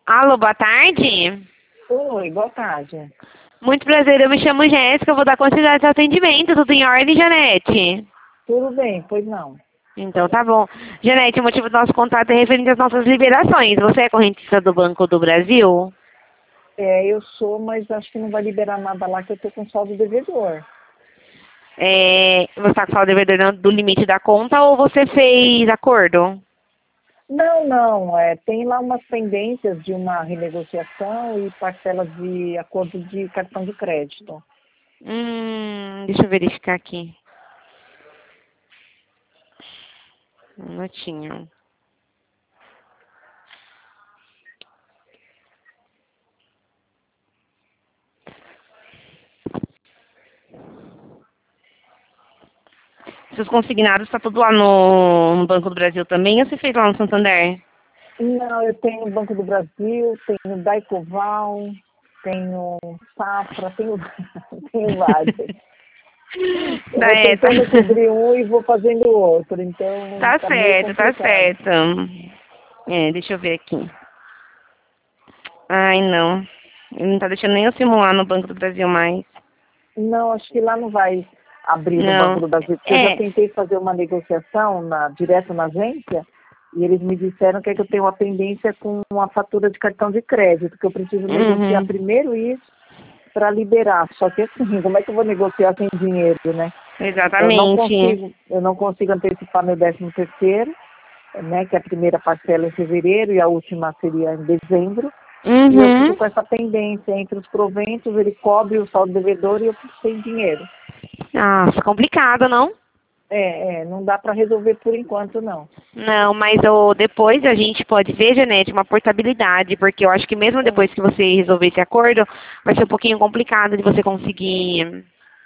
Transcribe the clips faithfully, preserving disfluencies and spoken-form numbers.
Alô, boa tarde. Oi, boa tarde. Muito prazer, eu me chamo Jéssica, eu vou dar continuidade ao atendimento. Tudo em ordem, Janete? Tudo bem, pois não. Então tá bom. Janete, o motivo do nosso contato é referente às nossas liberações. Você é correntista do Banco do Brasil? É, eu sou, mas acho que não vai liberar nada lá que eu tô com saldo devedor. É, você está com saldo devedor do limite da conta ou você fez acordo? Não, não, é, tem lá umas pendências de uma renegociação e parcelas de acordo de cartão de crédito. Hum, deixa eu verificar aqui. Um minutinho. Seus consignados está tudo lá no, no Banco do Brasil também ou você fez lá no Santander? Não, eu tenho Banco do Brasil, tenho Daicoval, tenho Safra, tenho, tenho vários. Eu Tá, vou é, tá. tentando cobrir um e vou fazendo o outro, então Tá tá meio certo, tá complicado. certo. É, deixa eu ver aqui. Ai, não. Ele não tá deixando nem eu simular no Banco do Brasil mais. Não, acho que lá não vai abrir no Banco Não. do Brasil, porque eu já É. tentei fazer uma negociação na, direto na agência e eles me disseram que, é que eu tenho uma pendência com uma fatura de cartão de crédito, que eu preciso negociar Uhum. primeiro isso para liberar. Só que assim, como é que eu vou negociar sem dinheiro, né? Então eu não Exatamente. consigo, eu não consigo antecipar meu décimo terceiro, né? Que é a primeira parcela em fevereiro e a última seria em dezembro. E eu fico Uhum. com essa pendência entre os proventos, ele cobre o saldo devedor e eu fico sem dinheiro. Nossa, complicado, não? É, é, não dá para resolver por enquanto, não. Não, mas o, depois a gente pode ver, Janete, uma portabilidade, porque eu acho que mesmo Hum. depois que você resolver esse acordo, vai ser um pouquinho complicado de você conseguir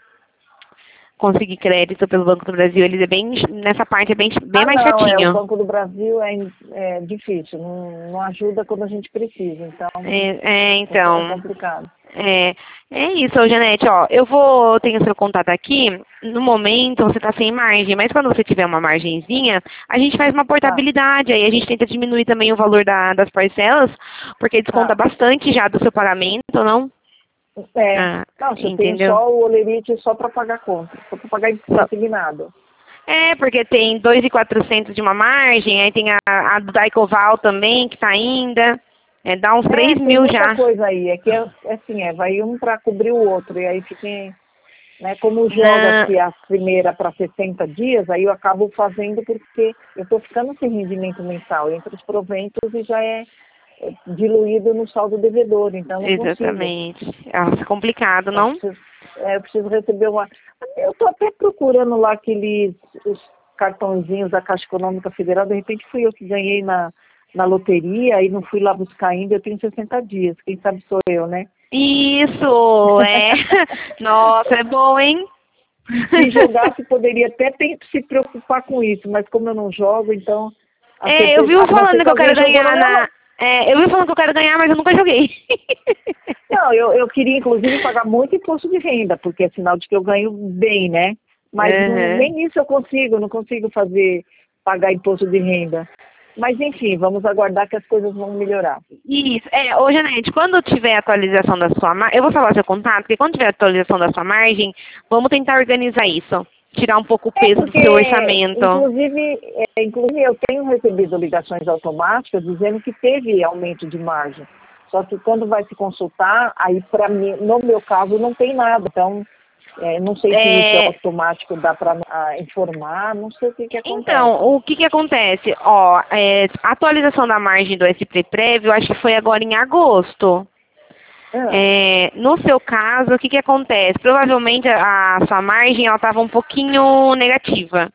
conseguir crédito pelo Banco do Brasil. Ele é bem, nessa parte é bem, bem Ah, mais não, é, o chatinho. Banco do Brasil é, é difícil, não, não ajuda quando a gente precisa, então É, é, é, é então, complicado. é, é isso, ô, Janete, ó, eu vou, tenho seu contato aqui, no momento você está sem margem, mas quando você tiver uma margenzinha, a gente faz uma Tá, portabilidade, aí a gente tenta diminuir também o valor da, das parcelas, porque desconta tá. bastante já do seu pagamento, não? É, Ah, nossa, eu tenho entendeu? só o olerite só para pagar conta, só para pagar Só- consignado. É, porque tem dois mil e quatrocentos de uma margem, aí tem a, a do Daicoval também, que tá ainda, é, dá uns É, três tem mil muita já. coisa aí, é que é, é assim, é, vai um para cobrir o outro, e aí fica, em- né, como Na, joga-se a primeira para sessenta dias, aí eu acabo fazendo porque eu estou ficando sem rendimento mensal entre os proventos e já é, é diluído no saldo devedor, então eu não consigo. exatamente. Nossa, complicado, Eu não? preciso, é, eu preciso receber uma. Eu estou até procurando lá aqueles os cartõezinhos da Caixa Econômica Federal, de repente fui eu que ganhei na, na loteria e não fui lá buscar ainda, eu tenho sessenta dias, quem sabe sou eu, né? Isso, é. Nossa, é bom, hein? Se jogasse, poderia até ter, se preocupar com isso, mas como eu não jogo, então a É, eu certeza. vivo A não ser falando que que eu quero alguém jogou na ganhar minha na. mão. É, eu vivo falando que eu quero ganhar, mas eu nunca joguei. Não, eu, eu queria inclusive pagar muito imposto de renda, porque é sinal de que eu ganho bem, né? Mas não, Uhum. nem isso eu consigo, não consigo fazer, pagar imposto de renda. Mas enfim, vamos aguardar que as coisas vão melhorar. Isso. É, ô Janete, quando tiver atualização da sua margem, eu vou falar seu contato, porque quando tiver atualização da sua margem, vamos tentar organizar isso. Tirar um pouco o É peso do seu porque, orçamento. inclusive, é, inclusive eu tenho recebido ligações automáticas dizendo que teve aumento de margem. Só que quando vai se consultar, aí para mim, no meu caso, não tem nada. Então, é, não sei se isso é É, automático, dá para informar, não sei o que, que então, acontece. o que que acontece? Ó, é, a atualização da margem do S P Prévio, acho que foi agora em agosto. Ah, É, no seu caso, o que que acontece? Provavelmente a, a sua margem ela estava um pouquinho negativa.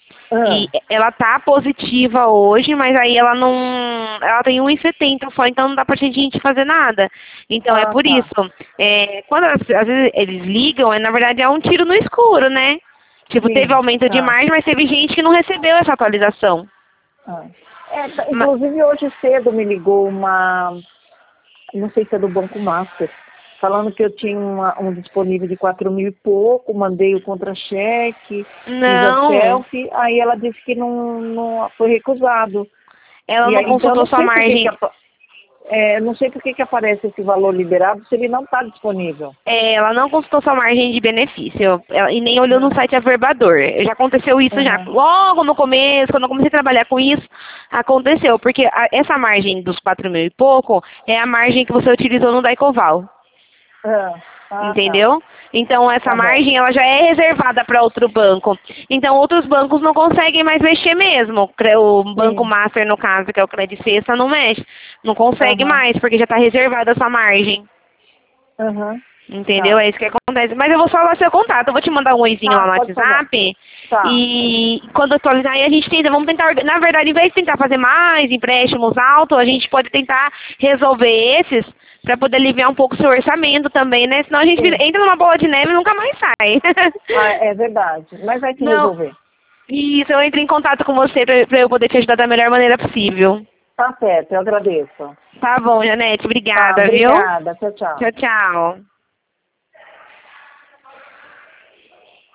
E ah, ela tá positiva hoje, mas aí ela não. Ela tem um e setenta só, então não dá pra gente fazer nada. Então é ah, por tá. isso. É, quando às às vezes eles ligam, é, na verdade é um tiro no escuro, né? Tipo, teve Sim, aumento de tá. margem, mas teve gente que não recebeu essa atualização. Ah. É, tá, Ma- inclusive hoje cedo me ligou uma, não sei se é do Banco Master, falando que eu tinha uma, um disponível de quatro mil e pouco, mandei o contra-cheque, fiz a Não, selfie, aí ela disse que não, não foi recusado. ela E não aí, então eu consultou não sua sei por que que margem. a, é, não sei por que que aparece esse valor liberado se ele não está disponível. É, ela não consultou sua margem de benefício ela- e nem olhou no site Averbador. Já aconteceu isso já. Uhum. Logo no começo, quando eu comecei a trabalhar com isso, aconteceu. Porque a- essa margem dos quatro mil e pouco é a margem que você utilizou no Daicoval. Ah, ah, Entendeu? Então essa Tá bom. margem ela já é reservada para outro banco. Então outros bancos não conseguem mais mexer mesmo. O cre- O Banco Sim. Master, no caso, que é o Credit Sexta, não mexe. Não consegue Aham. mais, porque já está reservada essa margem. Aham. Entendeu? Tá. É isso que acontece. Mas eu vou salvar seu contato. Eu vou te mandar um oizinho Tá, lá no pode salvar. WhatsApp. Tá. E quando atualizar, aí a gente tenta, vamos tentar, orga- na verdade, em vez de tentar fazer mais empréstimos altos, a gente pode tentar resolver esses para poder aliviar um pouco o seu orçamento também, né? Senão a gente vira- Sim. entra numa bola de neve e nunca mais sai. Ah, é verdade. Mas vai se Não. resolver. Isso, eu entro em contato com você para eu poder te ajudar da melhor maneira possível. Tá certo, eu agradeço. Tá bom, Janete. Tá, Obrigada, viu? obrigada. Tchau, tchau. Tchau, tchau.